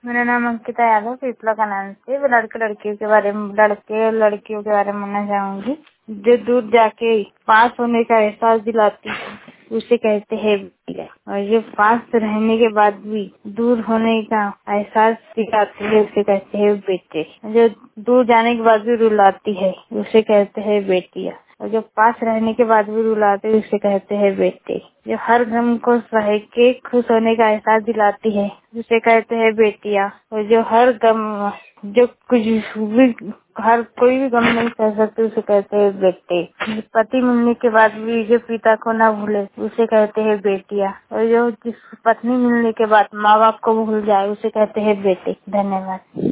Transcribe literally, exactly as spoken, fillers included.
मेरा नाम अंकिता यादव शीतला का नाम से। मैं लड़के लड़कियों के बारे में लड़के और लड़कियों के बारे में बोलना चाहूंगी। जो दूर जाके पास होने का एहसास दिलाती है उसे कहते हैं बेटियां, और जो पास रहने के बाद भी दूर होने का एहसास दिलाती है उसे कहते हैं बेटे। जो दूर जाने के बाद भी रुलाती है उसे कहते हैं बेटियां, और जो पास रहने के बाद भी रुलाते हैं उसे कहते हैं बेटे। जो हर गम को सह के खुश होने का एहसास दिलाती है उसे कहते हैं बेटियां, और जो हर गम जो कुछ भी हर कोई भी गम नहीं सह सकते उसे कहते हैं बेटे। पति मिलने के बाद भी जो पिता को न भूले उसे कहते हैं बेटियां, और जो जिस पत्नी मिलने के बाद माँ बाप को भूल जाए उसे कहते हैं बेटे। धन्यवाद।